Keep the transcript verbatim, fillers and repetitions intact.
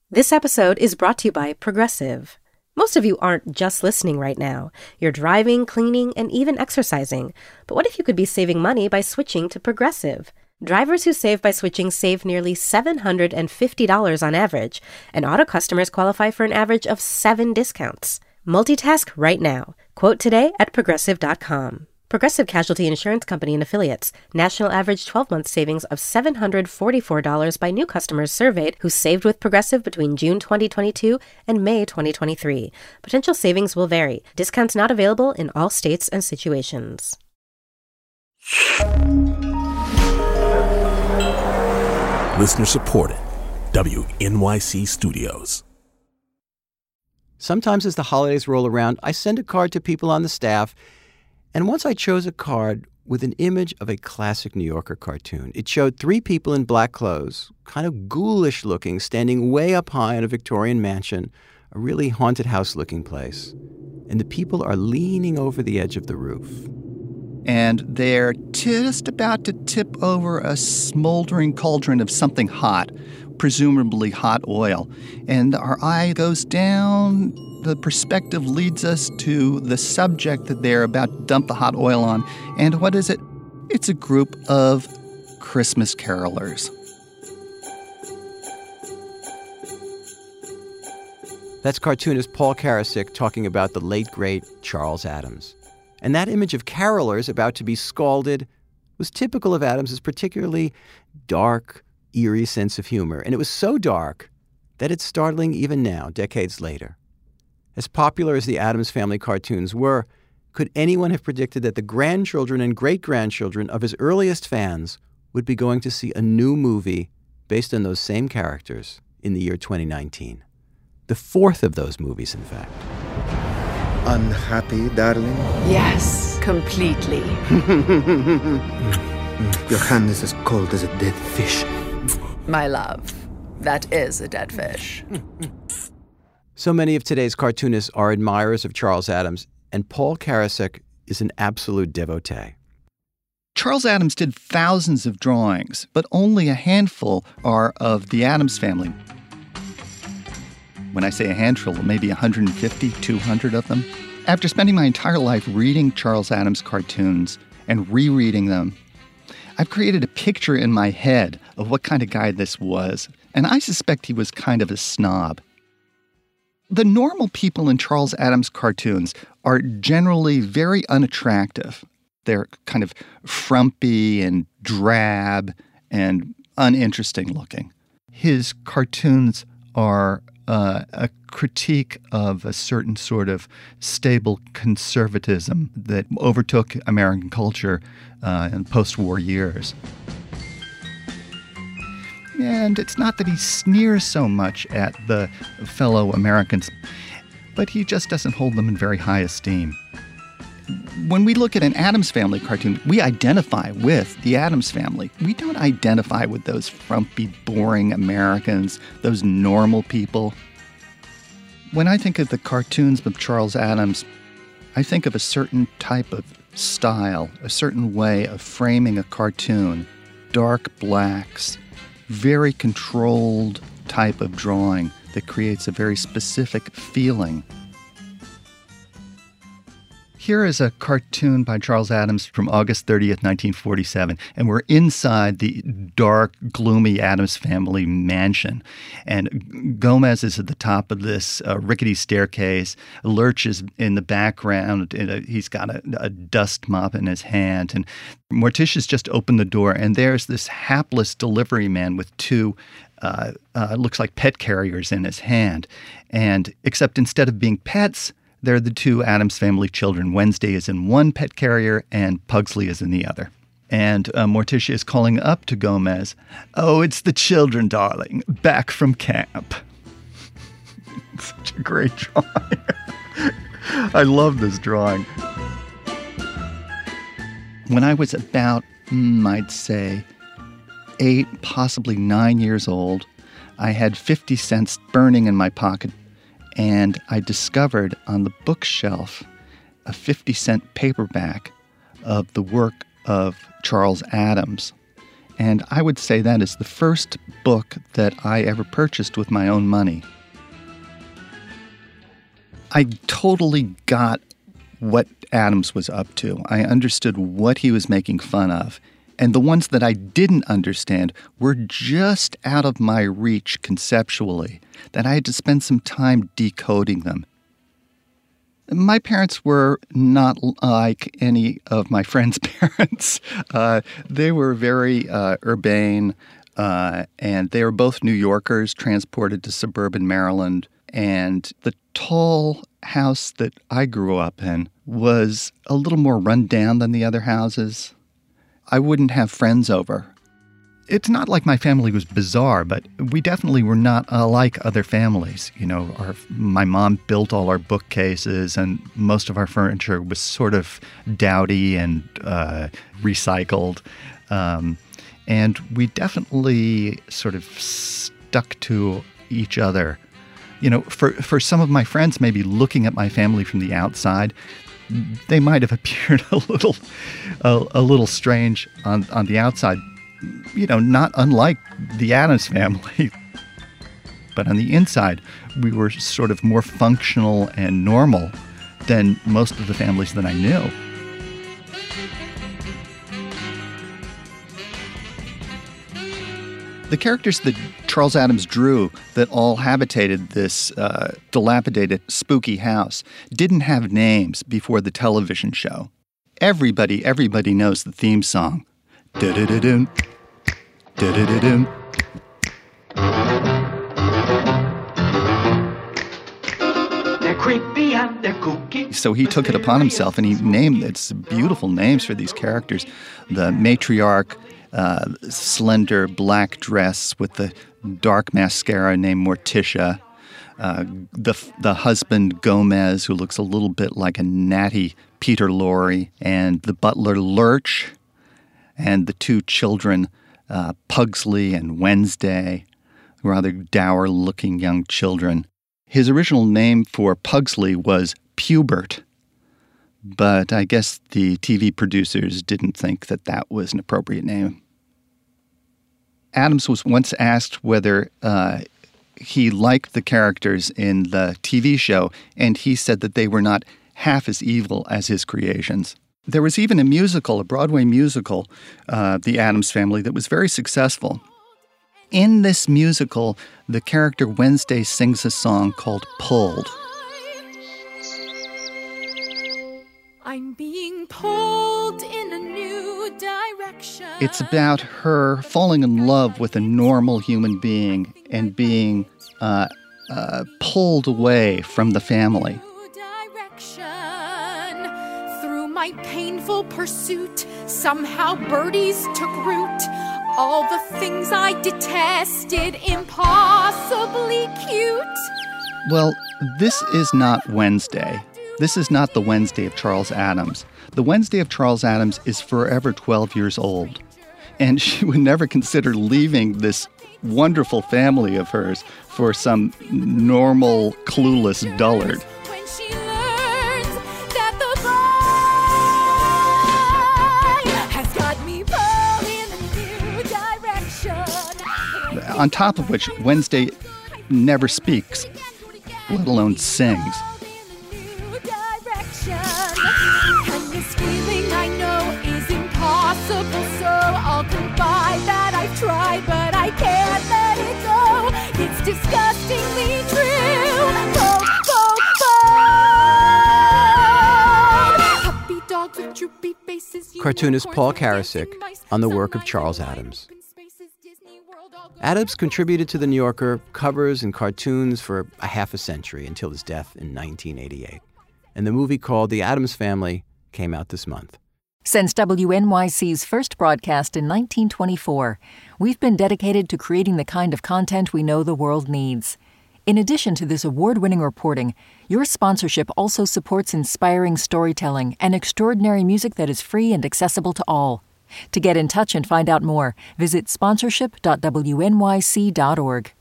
This episode is brought to you by Progressive. Most of you aren't just listening right now. You're driving, cleaning, and even exercising. But what if you could be saving money by switching to Progressive? Drivers who save by switching save nearly seven hundred fifty dollars on average, and auto customers qualify for an average of seven discounts. Multitask right now. Quote today at progressive dot com. Progressive Casualty Insurance Company and Affiliates. National average twelve-month savings of seven hundred forty-four dollars by new customers surveyed who saved with Progressive between June twenty twenty-two and May twenty twenty-three. Potential savings will vary. Discounts not available in all states and situations. Listener supported. W N Y C Studios. Sometimes as the holidays roll around, I send a card to people on the staff. And once I chose a card with an image of a classic New Yorker cartoon. It showed three people in black clothes, kind of ghoulish looking, standing way up high in a Victorian mansion, a really haunted house-looking place. And the people are leaning over the edge of the roof. And they're just about to tip over a smoldering cauldron of something hot, presumably hot oil. And our eye goes down. The perspective leads us to the subject that they're about to dump the hot oil on. And what is it? It's a group of Christmas carolers. That's cartoonist Paul Karasik talking about the late, great Charles Addams. And that image of carolers about to be scalded was typical of Addams' particularly dark, eerie sense of humor. And it was so dark that it's startling even now, decades later. As popular as the Addams Family cartoons were, could anyone have predicted that the grandchildren and great-grandchildren of his earliest fans would be going to see a new movie based on those same characters in the year twenty nineteen? The fourth of those movies, in fact. Unhappy, darling? Yes, completely. Your hand is as cold as a dead fish. My love, that is a dead fish. So many of today's cartoonists are admirers of Charles Addams, and Paul Karasik is an absolute devotee. Charles Addams did thousands of drawings, but only a handful are of the Addams family. When I say a handful, maybe one hundred fifty, two hundred of them. After spending my entire life reading Charles Addams cartoons and rereading them, I've created a picture in my head of what kind of guy this was, and I suspect he was kind of a snob. The normal people in Charles Addams cartoons are generally very unattractive. They're kind of frumpy and drab and uninteresting looking. His cartoons are uh, a critique of a certain sort of stable conservatism that overtook American culture uh, in post-war years. And it's not that he sneers so much at the fellow Americans, but he just doesn't hold them in very high esteem. When we look at an Addams Family cartoon, we identify with the Addams Family. We don't identify with those frumpy, boring Americans, those normal people. When I think of the cartoons of Charles Addams, I think of a certain type of style, a certain way of framing a cartoon, dark blacks, very controlled type of drawing that creates a very specific feeling. Here is a cartoon by Charles Addams from August thirtieth, nineteen forty-seven, and we're inside the dark, gloomy Addams Family mansion. And Gomez is at the top of this uh, rickety staircase. Lurch is in the background. And, uh, he's got a, a dust mop in his hand. And Morticia's just opened the door, and there's this hapless delivery man with two uh, uh, looks like pet carriers in his hand. And except instead of being pets, they're the two Addams Family children. Wednesday is in one pet carrier and Pugsley is in the other. And uh, Morticia is calling up to Gomez, "Oh, it's the children, darling, back from camp." Such a great drawing. I love this drawing. When I was about, mm, I'd say, eight, possibly nine years old, I had fifty cents burning in my pocket. And I discovered on the bookshelf a fifty cent paperback of the work of Charles Addams. And I would say that is the first book that I ever purchased with my own money. I totally got what Adams was up to. I understood what he was making fun of. And the ones that I didn't understand were just out of my reach conceptually, that I had to spend some time decoding them. My parents were not like any of my friends' parents. Uh, they were very uh, urbane, uh, and they were both New Yorkers transported to suburban Maryland. And the tall house that I grew up in was a little more run down than the other houses. I wouldn't have friends over. It's not like my family was bizarre, but we definitely were not like other families. You know, our, my mom built all our bookcases, and most of our furniture was sort of dowdy and uh, recycled. Um, and we definitely sort of stuck to each other. You know, for, for some of my friends, maybe looking at my family from the outside, they might have appeared a little a, a little strange on, on the outside. You know, not unlike the Addams family. But on the inside, we were sort of more functional and normal than most of the families that I knew. The characters that Charles Addams drew that all habitated this uh, dilapidated, spooky house didn't have names before the television show. Everybody, everybody knows the theme song. Da-da-da-dum. Da-da-da-dum. They're creepy and they're kooky. So he took it upon himself and he named it's beautiful names for these characters. The matriarch, uh, slender black dress with the dark mascara named Morticia. Uh, the the husband, Gomez, who looks a little bit like a natty Peter Lorre. And the butler, Lurch. And the two children, uh, Pugsley and Wednesday, rather dour-looking young children. His original name for Pugsley was Pubert, but I guess the T V producers didn't think that that was an appropriate name. Addams was once asked whether uh, he liked the characters in the T V show, and he said that they were not half as evil as his creations. There was even a musical, a Broadway musical, uh, The Addams Family, that was very successful. In this musical, the character Wednesday sings a song called Pulled. I'm being pulled in a new direction. It's about her falling in love with a normal human being and being uh, uh, pulled away from the family. My painful pursuit, somehow birdies took root. All the things I detested, impossibly cute. Well, this is not Wednesday. This is not the Wednesday of Charles Addams. The Wednesday of Charles Addams is forever twelve years old. And she would never consider leaving this wonderful family of hers for some normal, clueless dullard. On top of which, Wednesday never speaks, let alone sings. And this feeling I know is impossible, so I'll confide that I've tried, but I can't let it go. It's disgustingly true. Poke, poke, poke. Puppy dogs with droopy faces. Cartoonist Paul Karasik on the work of Charles Addams. Addams contributed to The New Yorker covers and cartoons for a half a century until his death in nineteen eighty-eight. And the movie called The Addams Family came out this month. Since W N Y C's first broadcast in nineteen twenty-four, we've been dedicated to creating the kind of content we know the world needs. In addition to this award-winning reporting, your sponsorship also supports inspiring storytelling and extraordinary music that is free and accessible to all. To get in touch and find out more, visit sponsorship dot w n y c dot org.